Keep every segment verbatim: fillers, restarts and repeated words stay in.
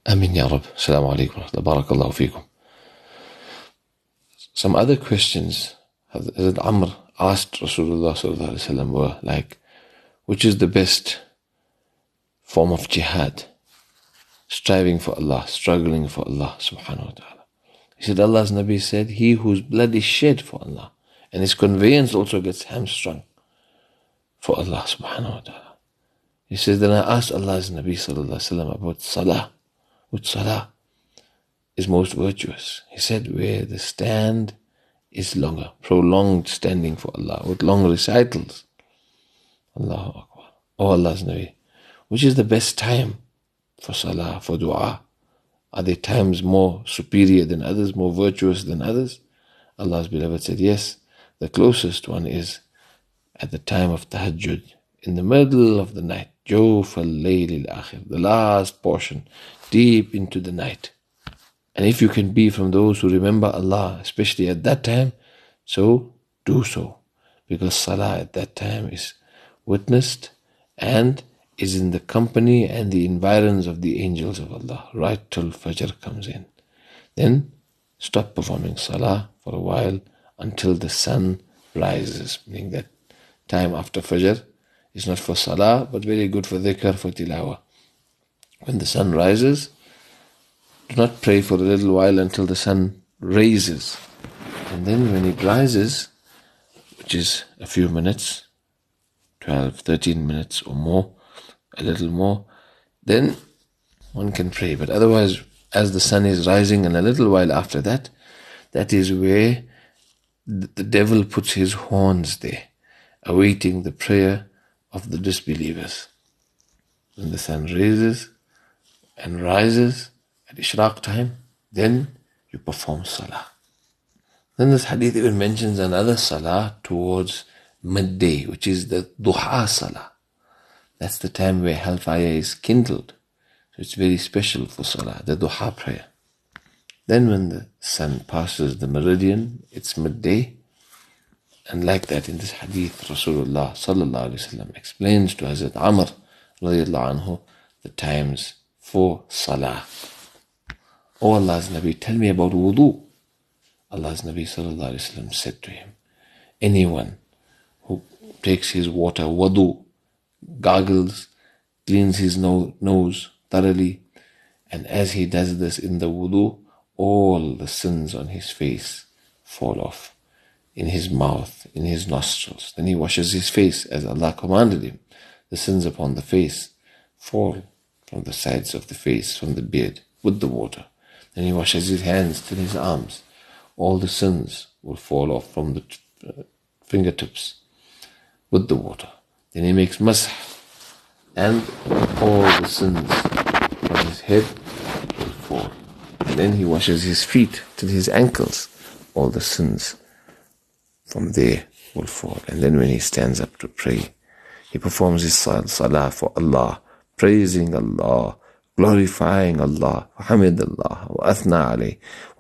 Amin ya Rab. Assalamu alaikum. Barakallahu feekum. Some other questions Hazrat Amr asked Rasulullah sallallahu alaihi wasallam were like, which is the best form of jihad? Striving for Allah, struggling for Allah subhanahu wa ta'ala. He said, Allah's Nabi said, he whose blood is shed for Allah and his conveyance also gets hamstrung for Allah subhanahu wa ta'ala. He says, then I asked Allah's Nabi sallallahu alaihi wasallam about salah. Which salah is most virtuous? He said, where the stand is longer, prolonged standing for Allah, with long recitals. Allahu Akbar. Oh Allah's Nabi, which is the best time for salah, for dua? Are there times more superior than others, more virtuous than others? Allah's beloved said, yes, the closest one is at the time of tahajjud, in the middle of the night, jawf al-layl al-akhir, the last portion, deep into the night. And if you can be from those who remember Allah, especially at that time, so do so. Because salah at that time is witnessed and is in the company and the environs of the angels of Allah, right till Fajr comes in. Then stop performing salah for a while until the sun rises, meaning that time after Fajr is not for salah, but very good for dhikr, for tilawah. When the sun rises, do not pray for a little while until the sun rises. And then when it rises, which is a few minutes, twelve, thirteen minutes or more, a little more, then one can pray. But otherwise, as the sun is rising and a little while after that, that is where the devil puts his horns there, awaiting the prayer of the disbelievers. When the sun rises and rises at Ishraq time, then you perform salah. Then this hadith even mentions another salah towards midday, which is the duha salah. That's the time where hellfire is kindled. So it's very special for salah, the duha prayer. Then when the sun passes the meridian, it's midday. And like that in this hadith, Rasulullah sallallahu alaihi wasallam explains to Hazrat Amr radiallahu anhu the times for salah. Oh Allah's Nabi, tell me about wudu. Allah's Nabi sallallahu alaihi wasallam said to him, anyone who takes his water wudu, gargles, cleans his no- nose thoroughly, and as he does this in the wudu, all the sins on his face fall off, in his mouth, in his nostrils. Then he washes his face as Allah commanded him. The sins upon the face fall from the sides of the face, from the beard, with the water. Then he washes his hands till his arms. All the sins will fall off from the uh, fingertips with the water. Then he makes masah, and all the sins from his head will fall. And then he washes his feet till his ankles. All the sins from there will fall. And then when he stands up to pray, he performs his salah for Allah, praising Allah, glorifying Allah, وحمد الله وأثنى عليه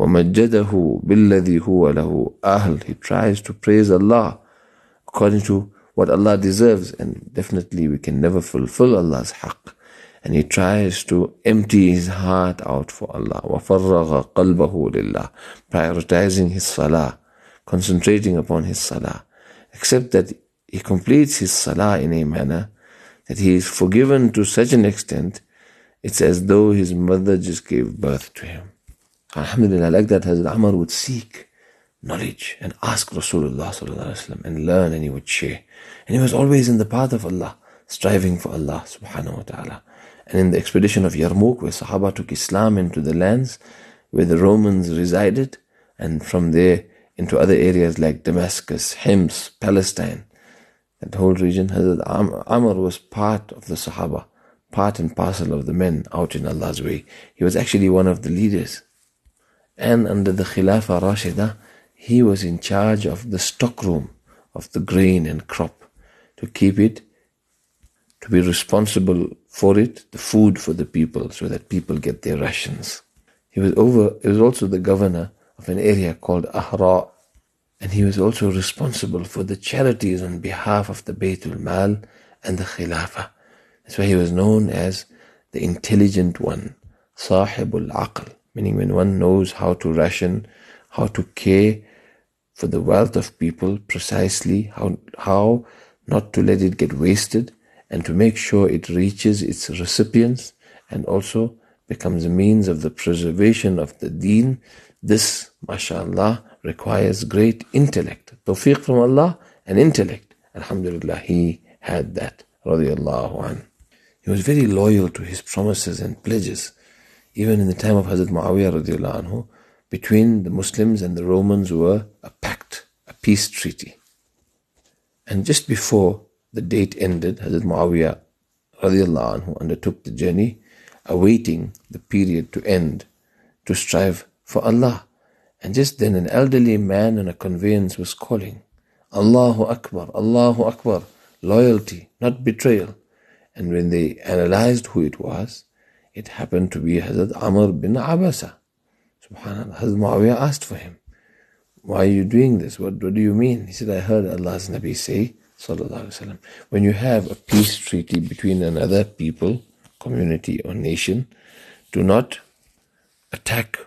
ومجده بالذي هو له أهل. He tries to praise Allah according to what Allah deserves, and definitely we can never fulfill Allah's haqq. And he tries to empty his heart out for Allah. وَفَرَّغَ قَلْبَهُ لِلَّهِ, prioritizing his salah, concentrating upon his salah, except that he completes his salah in a manner that he is forgiven to such an extent, it's as though his mother just gave birth to him. Alhamdulillah, like that Hazrat Amr would seek knowledge and ask Rasulullah sallallahu alaihi wasallam and learn, and he would share. And he was always in the path of Allah, striving for Allah subhanahu wa ta'ala. And in the expedition of Yarmouk, where Sahaba took Islam into the lands where the Romans resided, and from there into other areas like Damascus, Hims, Palestine, that whole region, Hazrat Amr was part of the Sahaba, part and parcel of the men out in Allah's way. He was actually one of the leaders. And under the Khilafah Rashida, he was in charge of the stockroom of the grain and crop, to keep it, to be responsible for it, the food for the people, so that people get their rations. He was over. He was also the governor of an area called Ahra, and he was also responsible for the charities on behalf of the Baytul Mal and the Khilafah. That's why he was known as the intelligent one Sahibul aql, meaning when one knows how to ration, how to care for the wealth of people precisely, how, how not to let it get wasted, and to make sure it reaches its recipients and also becomes a means of the preservation of the deen. This, mashallah, requires great intellect. Tawfiq from Allah and intellect. Alhamdulillah, he had that. Radiallahu anhu. He was very loyal to his promises and pledges. Even in the time of Hazrat Muawiyah radiallahu anhu, between the Muslims and the Romans were a pact, a peace treaty. And just before the date ended, Hazrat Muawiyah radiallahu anhu undertook the journey, awaiting the period to end, to strive for Allah. And just then an elderly man on a conveyance was calling, Allahu Akbar, Allahu Akbar, loyalty, not betrayal. And when they analyzed who it was, it happened to be Hazrat Amr bin Abasa. Subhanallah. Hazrat Muawiyah asked for him, why are you doing this? What, what do you mean? He said, I heard Allah's Nabi say, sallallahu alaihi wasallam, when you have a peace treaty between another people, community or nation, do not attack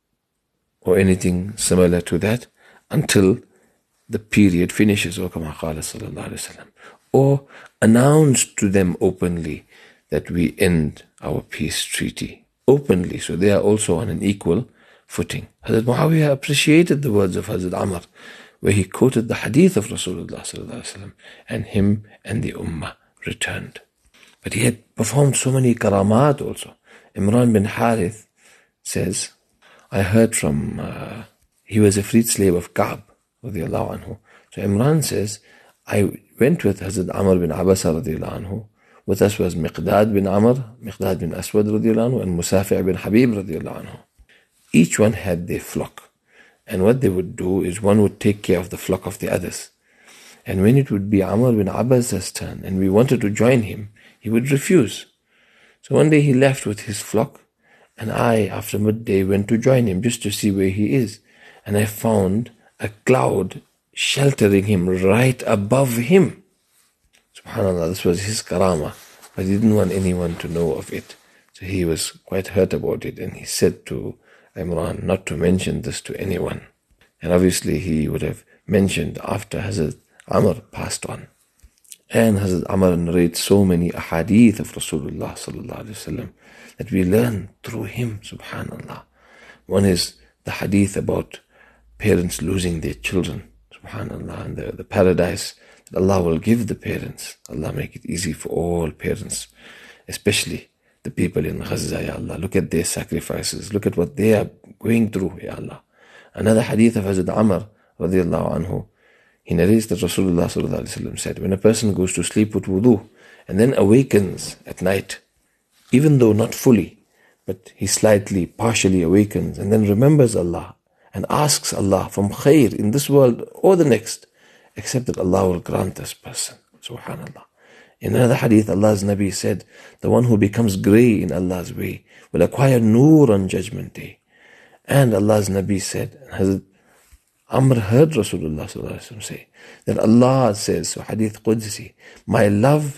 or anything similar to that until the period finishes, or kama qala sallallahu alaihi wasallam, or announce to them openly that we end our peace treaty openly, so they are also on an equal footing. Hazrat Muawiyah appreciated the words of Hazrat Amr, where he quoted the hadith of Rasulullah sallallahu alaihi wasallam, and him and the ummah returned. But he had performed so many karamat also. Imran bin Harith says, I heard from, uh, he was a freed slave of Ka'b radiallahu anhu. So Imran says, I went with Hazrat Amr bin Abasa radiallahu anhu. With us was Miqdad bin Amr, Miqdad bin Aswad radiallahu anhu, and Musafi' bin Habib radiallahu anhu. Each one had their flock. And what they would do is one would take care of the flock of the others. And when it would be Amr bin Abasa's turn and we wanted to join him, he would refuse. So one day he left with his flock, and I, after midday, went to join him just to see where he is. And I found a cloud sheltering him right above him. SubhanAllah, this was his karama, but he didn't want anyone to know of it. So he was quite hurt about it, and he said to Imran not to mention this to anyone. And obviously he would have mentioned after Hazrat Amr passed on. And Hazrat Amr narrates so many ahadith of Rasulullah sallallahu alaihi wasallam that we learn through him, subhanallah. One is the hadith about parents losing their children, subhanallah, and the, the paradise that Allah will give the parents. Allah make it easy for all parents, especially the people in Gaza, Ya Allah. Look at their sacrifices. Look at what they are going through, Ya Allah. Another hadith of Hazrat Amr radiallahu anhu, he narrates that Rasulullah sallallahu alaihi wasallam said, when a person goes to sleep with wudu and then awakens at night, even though not fully, but he slightly, partially awakens and then remembers Allah and asks Allah from khair in this world or the next, except that Allah will grant this person. Subhanallah. In another hadith, Allah's Nabi said, the one who becomes grey in Allah's way will acquire nur on Judgment Day. And Allah's Nabi said, Hazrat Amr heard Rasulullah sallallahu alaihi wasallam say, that Allah says, so hadith Qudsi, my love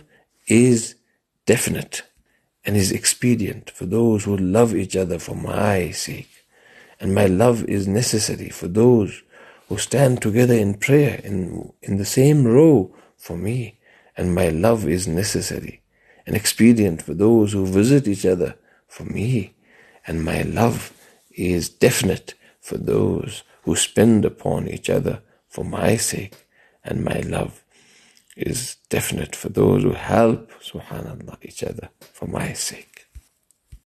is definite and is expedient for those who love each other for my sake. And my love is necessary for those who stand together in prayer in, in the same row for me. And my love is necessary and expedient for those who visit each other for me. And my love is definite for those who spend upon each other for my sake. And my love is definite for those who help, subhanallah, each other for my sake.